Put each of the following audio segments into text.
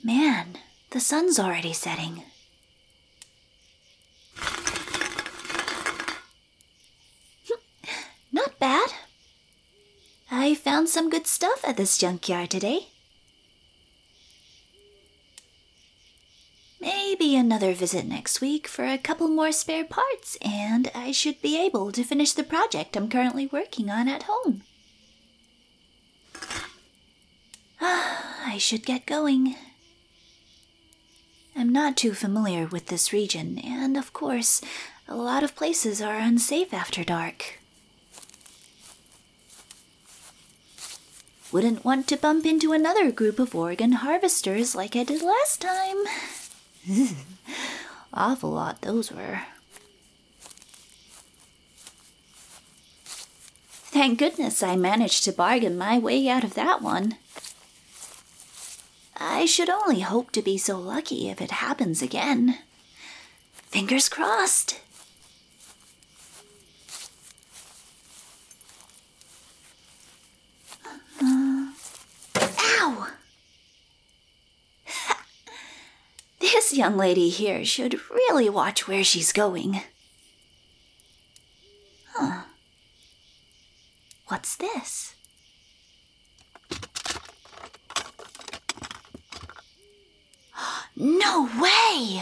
Man, the sun's already setting. Not bad. I found some good stuff at this junkyard today. Maybe another visit next week for a couple more spare parts, and I should be able to finish the project I'm currently working on at home. I should get going. I'm not too familiar with this region, and of course, a lot of places are unsafe after dark. Wouldn't want to bump into another group of organ harvesters like I did last time. Awful lot those were. Thank goodness I managed to bargain my way out of that one. I should only hope to be so lucky if it happens again. Fingers crossed. Ow! This young lady here should really watch where she's going. What's this? No way!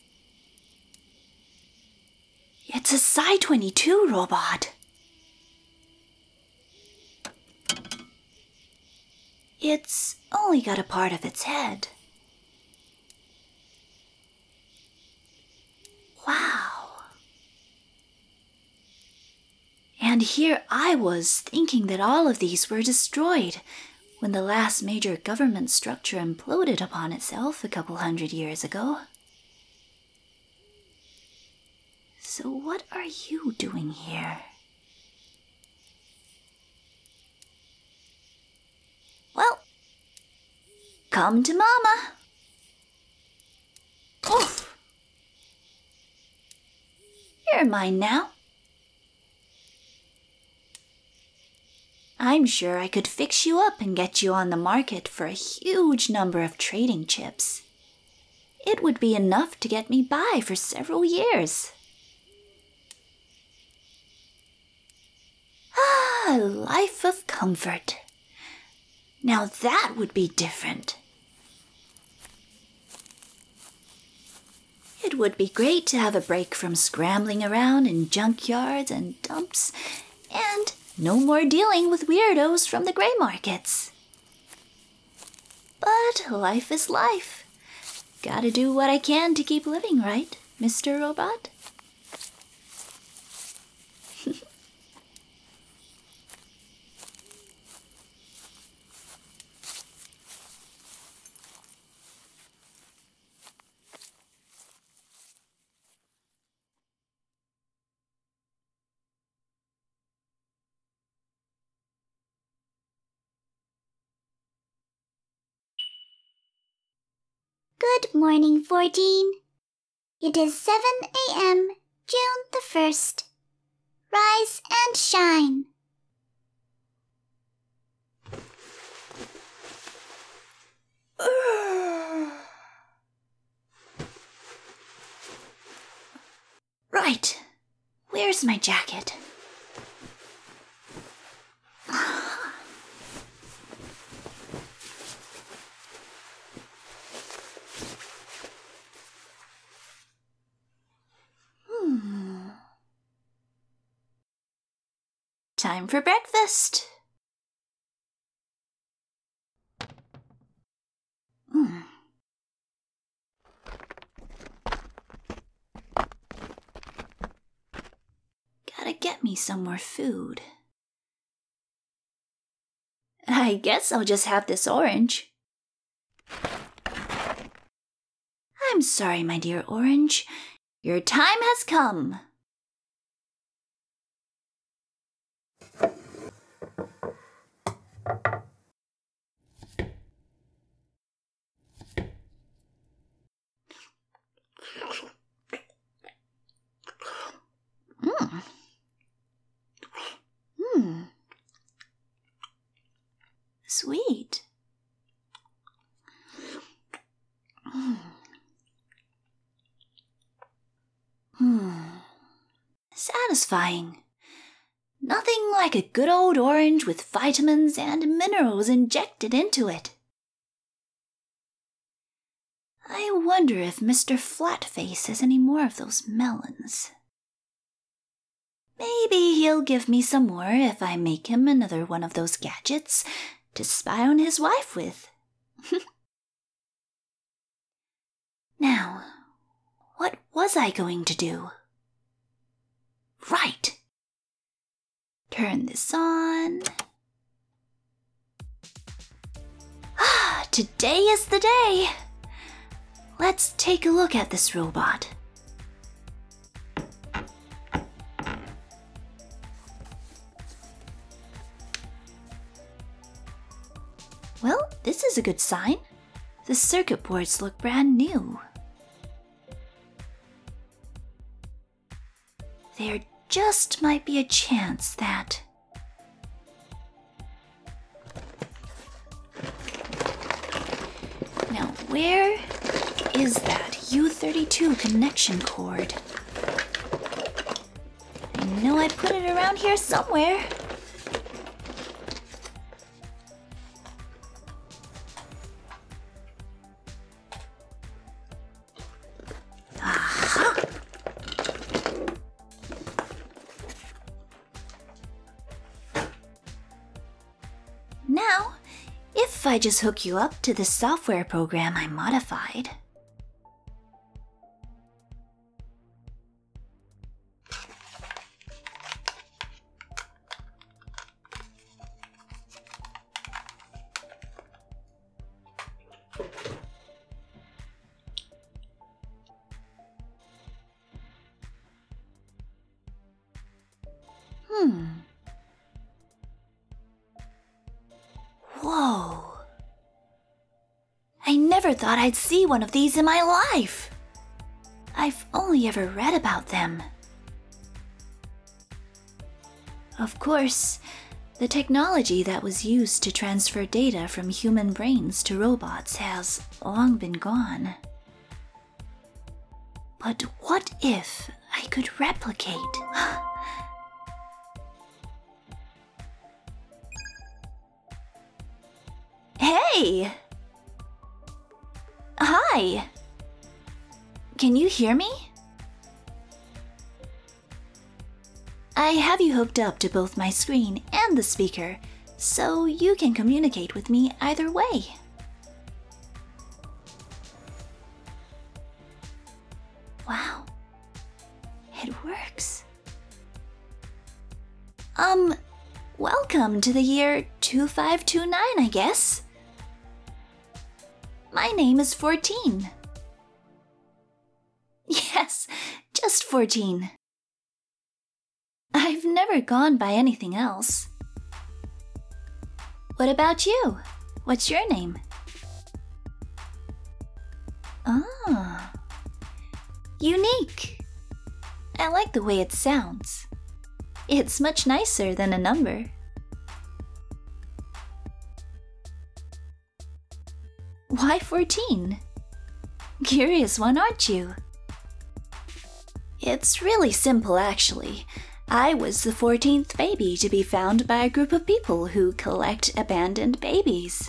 It's a Psi-22 robot. It's only got a part of its head. Wow. And here I was thinking that all of these were destroyed when the last major government structure imploded upon itself a couple hundred years ago. So what are you doing here? Well, come to Mama. Oof. You're mine now. I'm sure I could fix you up and get you on the market for a huge number of trading chips. It would be enough to get me by for several years. A life of comfort. Now that would be different. It would be great to have a break from scrambling around in junkyards and dumps, and no more dealing with weirdos from the gray markets. But life is life. Gotta do what I can to keep living, right, Mr. Robot? Good morning, 14. It is 7 a.m., June the 1st. Rise and shine. Right. Where's my jacket? Time for breakfast. Gotta get me some more food. I guess I'll just have this orange. I'm sorry, my dear orange. Your time has come. Sweet. satisfying. Nothing like a good old orange with vitamins and minerals injected into it. I wonder if Mr. Flatface has any more of those melons. Maybe he'll give me some more if I make him another one of those gadgets to spy on his wife with. Now, what was I going to do? Right. Turn this on. Today is the day. Let's take a look at this robot. Well, this is a good sign. The circuit boards look brand new. There just might be a chance that... Now, where is that U32 connection cord? I know I put it around here somewhere. Aha! Now, if I just hook you up to the software program I modified. Whoa. I never thought I'd see one of these in my life. I've only ever read about them. Of course, the technology that was used to transfer data from human brains to robots has long been gone. But what if I could replicate? Hey! Hi! Can you hear me? I have you hooked up to both my screen and the speaker, so you can communicate with me either way. Wow. It works. Welcome to the year 2529, I guess. My name is 14. Yes, just 14. I've never gone by anything else. What about you? What's your name? Ah, unique. I like the way it sounds. It's much nicer than a number. Why 14? Curious one, aren't you? It's really simple, actually. I was the 14th baby to be found by a group of people who collect abandoned babies.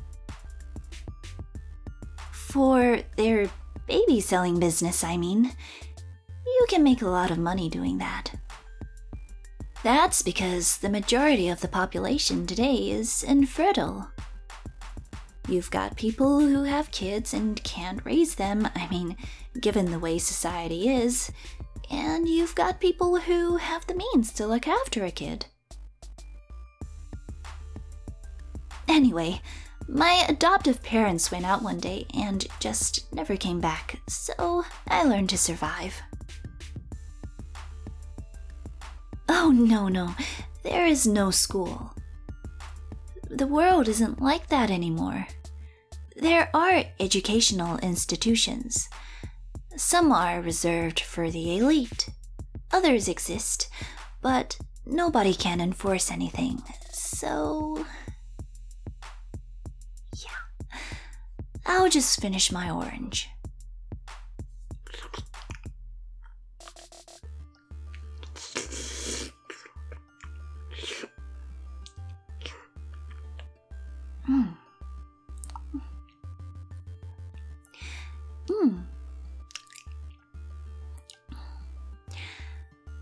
For their baby selling business, I mean. You can make a lot of money doing that. That's because the majority of the population today is infertile. You've got people who have kids and can't raise them, I mean, given the way society is, and you've got people who have the means to look after a kid. Anyway, my adoptive parents went out one day and just never came back, so I learned to survive. Oh, no, there is no school. The world isn't like that anymore. There are educational institutions. Some are reserved for the elite. Others exist, but nobody can enforce anything. So, yeah. I'll just finish my orange.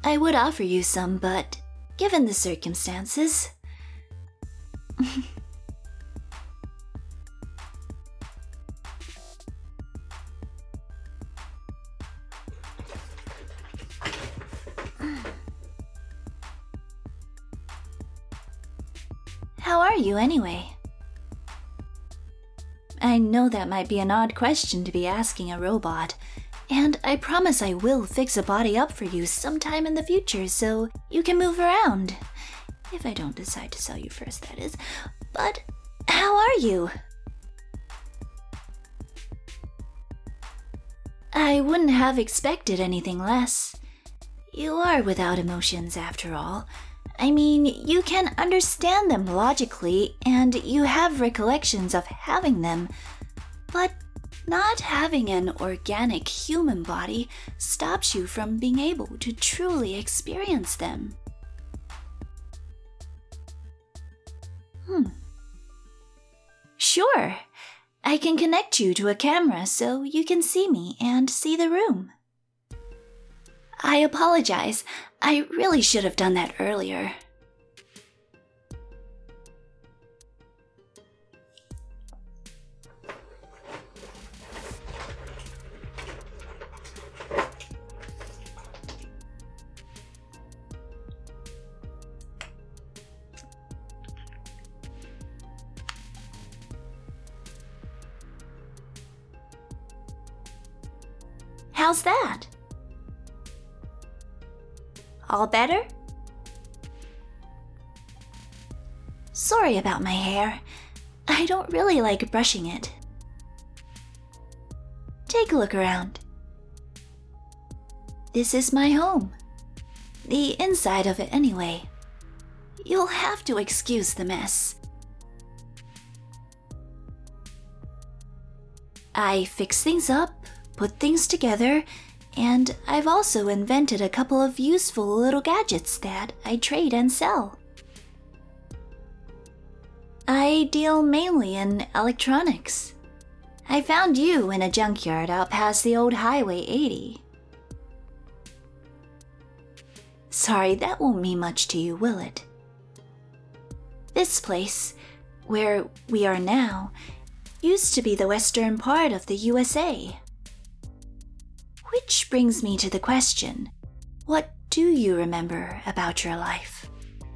I would offer you some, but given the circumstances... How are you anyway? I know that might be an odd question to be asking a robot, and I promise I will fix a body up for you sometime in the future so you can move around. If I don't decide to sell you first, that is. But how are you? I wouldn't have expected anything less. You are without emotions after all. I mean, you can understand them logically, and you have recollections of having them, but not having an organic human body stops you from being able to truly experience them. Sure, I can connect you to a camera so you can see me and see the room. I apologize. I really should have done that earlier. How's that? All better? Sorry about my hair. I don't really like brushing it. Take a look around. This is my home. The inside of it anyway. You'll have to excuse the mess. I fix things up, put things together, and I've also invented a couple of useful little gadgets that I trade and sell. I deal mainly in electronics. I found you in a junkyard out past the old Highway 80. Sorry, that won't mean much to you, will it? This place, where we are now, used to be the western part of the USA. Which brings me to the question, what do you remember about your life?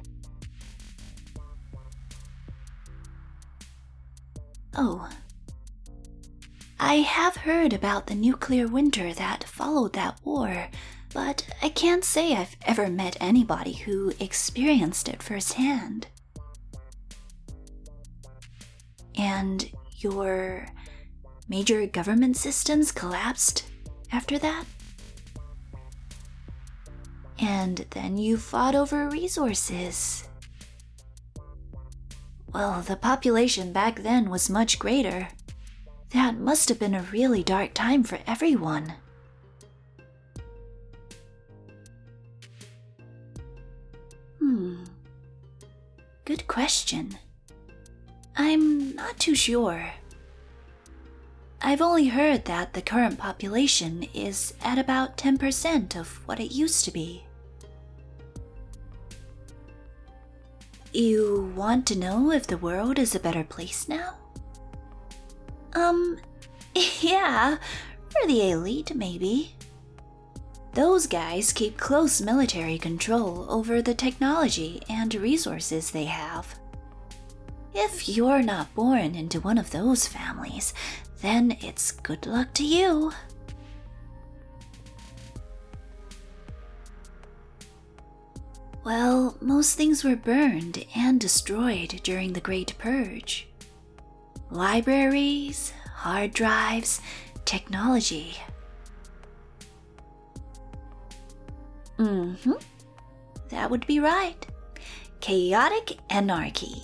Oh, I have heard about the nuclear winter that followed that war, but I can't say I've ever met anybody who experienced it firsthand. And your major government systems collapsed after that? And then you fought over resources. Well, the population back then was much greater. That must have been a really dark time for everyone. Good question. I'm not too sure. I've only heard that the current population is at about 10% of what it used to be. You want to know if the world is a better place now? Yeah, for the elite, maybe. Those guys keep close military control over the technology and resources they have. If you're not born into one of those families, then it's good luck to you. Well, most things were burned and destroyed during the Great Purge. Libraries, hard drives, technology. That would be right. Chaotic anarchy.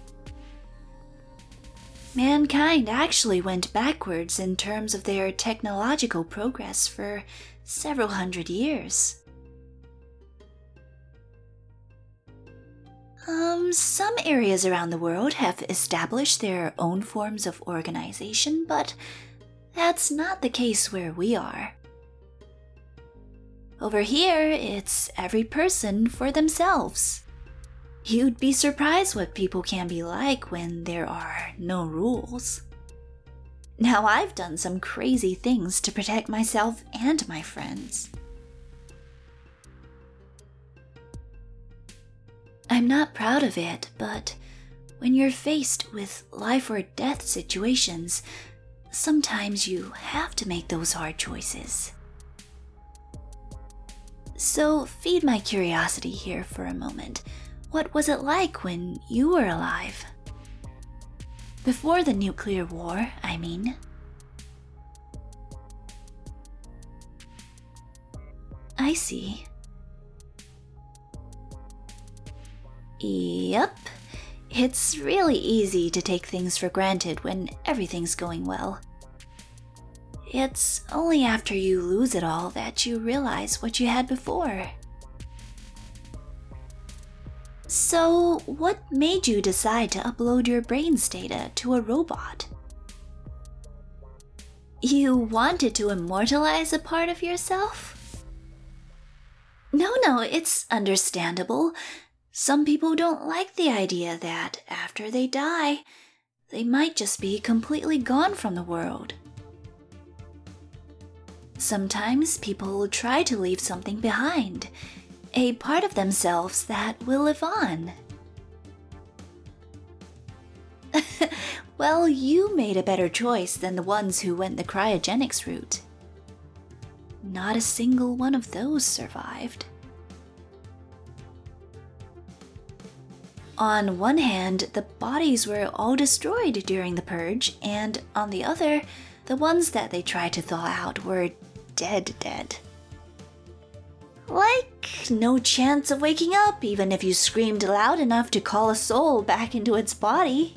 Mankind actually went backwards in terms of their technological progress for several hundred years. Some areas around the world have established their own forms of organization, but that's not the case where we are. Over here, it's every person for themselves. You'd be surprised what people can be like when there are no rules. Now, I've done some crazy things to protect myself and my friends. I'm not proud of it, but when you're faced with life or death situations, sometimes you have to make those hard choices. So, feed my curiosity here for a moment. What was it like when you were alive? Before the nuclear war, I mean. I see. Yep. It's really easy to take things for granted when everything's going well. It's only after you lose it all that you realize what you had before. So, what made you decide to upload your brain's data to a robot? You wanted to immortalize a part of yourself? No, it's understandable. Some people don't like the idea that after they die, they might just be completely gone from the world. Sometimes people try to leave something behind, a part of themselves that will live on. Well, you made a better choice than the ones who went the cryogenics route. Not a single one of those survived. On one hand, the bodies were all destroyed during the purge, and on the other, the ones that they tried to thaw out were dead. Like, no chance of waking up even if you screamed loud enough to call a soul back into its body.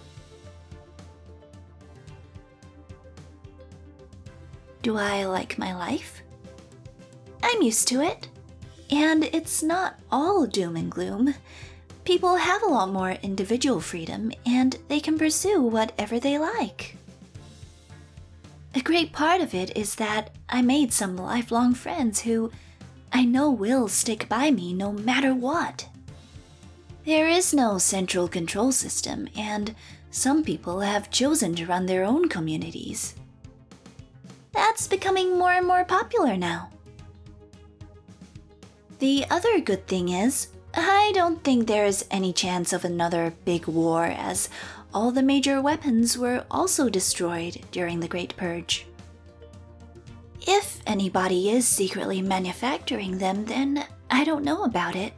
Do I like my life? I'm used to it. And it's not all doom and gloom. People have a lot more individual freedom, and they can pursue whatever they like. A great part of it is that I made some lifelong friends who I know will stick by me no matter what. There is no central control system, and some people have chosen to run their own communities. That's becoming more and more popular now. The other good thing is, I don't think there's any chance of another big war, as all the major weapons were also destroyed during the Great Purge. If anybody is secretly manufacturing them, then I don't know about it.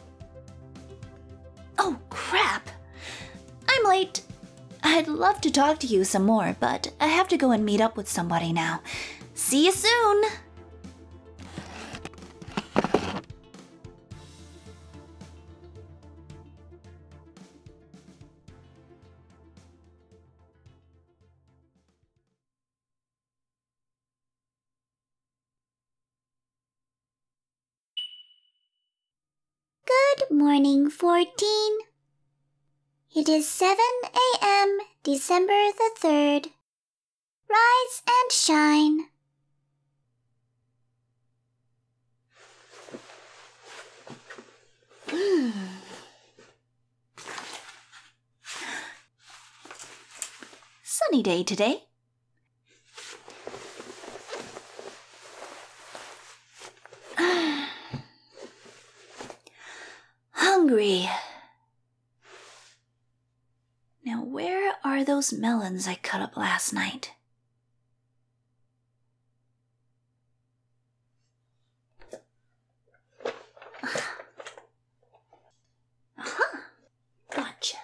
Oh, crap! I'm late. I'd love to talk to you some more, but I have to go and meet up with somebody now. See you soon! Good morning, 14. It is 7 a.m., December the 3rd. Rise and shine. Sunny day today. Hungry. Now, where are those melons I cut up last night? Aha! Gotcha.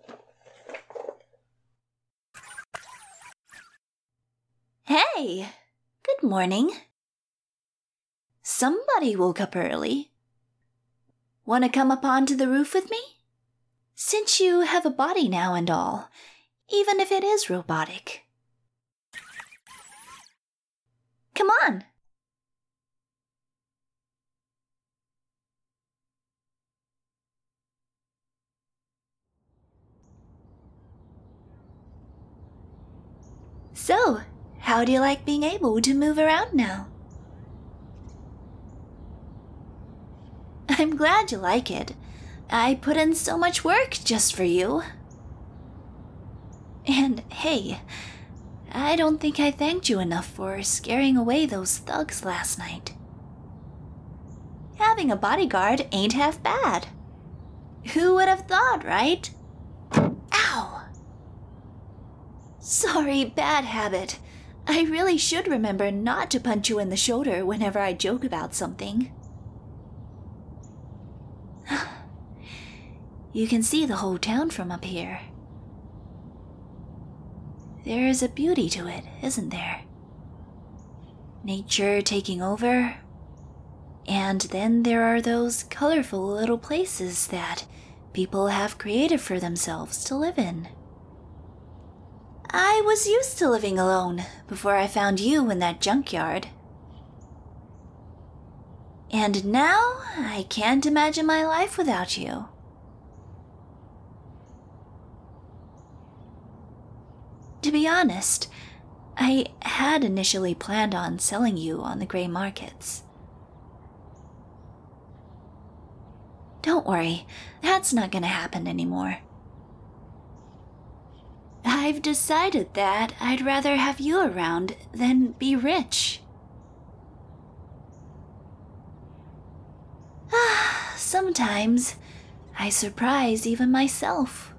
Hey! Good morning. Somebody woke up early. Want to come up onto the roof with me? Since you have a body now and all, even if it is robotic. Come on! So, how do you like being able to move around now? I'm glad you like it. I put in so much work just for you. And hey, I don't think I thanked you enough for scaring away those thugs last night. Having a bodyguard ain't half bad. Who would have thought, right? Ow! Sorry, bad habit. I really should remember not to punch you in the shoulder whenever I joke about something. You can see the whole town from up here. There is a beauty to it, isn't there? Nature taking over. And then there are those colorful little places that people have created for themselves to live in. I was used to living alone before I found you in that junkyard. And now I can't imagine my life without you. To be honest, I had initially planned on selling you on the gray markets. Don't worry, that's not gonna happen anymore. I've decided that I'd rather have you around than be rich. Sometimes I surprise even myself.